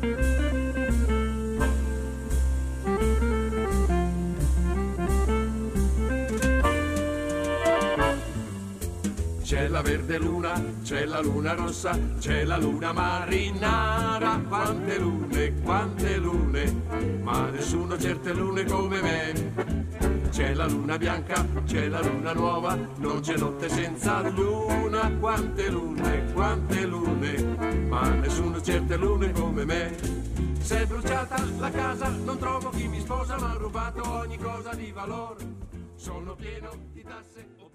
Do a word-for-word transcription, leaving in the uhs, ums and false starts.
C'è la verde luna, c'è la luna rossa, c'è la luna marinara. Quante lune, quante lune, ma nessuno certe lune come me. C'è la luna bianca, c'è la luna nuova, non c'è notte senza luna. Quante lune, quante lune, ma nessuno certe lune come me. Se è bruciata la casa, non trovo chi mi sposa, ma ha rubato ogni cosa di valore. Sono pieno di tasse.